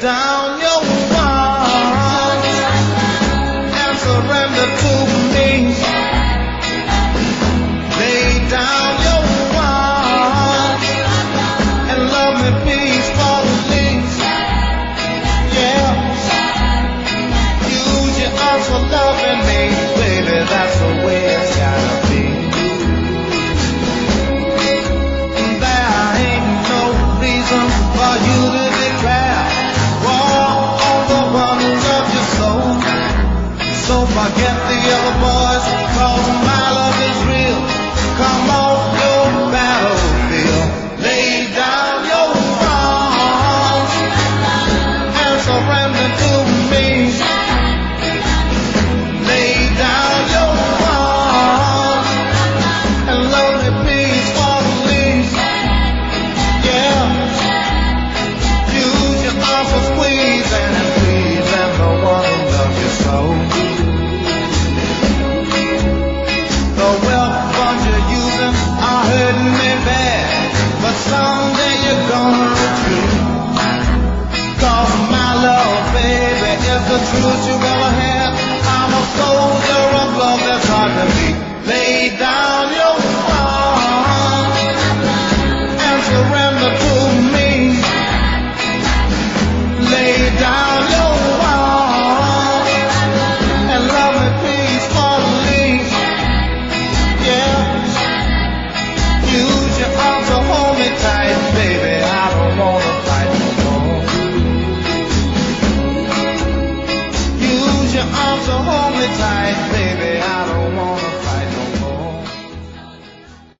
down your arms and surrender to me. Lay down your arms and love me peacefully. Yeah. Use your arms for loving me, baby. That's the way it's gotta be. There ain't no reason for you to declare war on the wonders of your soul. So forget the other boys, 'cause my love is real. Come on your battlefield. Lay down your arms and surrender to me. Lay down your arms and love me peacefully. Yeah. Use your arms for squeezing and pleasing the one of your soul. The weapons you're using are hurting me bad, but someday you're gonna retreat. 'Cause my love, baby, is the truth you've ever had. I'm a soldier of love that's hard to beat. Lay down your arms and surrender to me. Lay down your arms and love me peacefully. Yeah. Use your arms to hold me tight, baby. I don't wanna fight no more. Use your arms to hold me tight, baby. I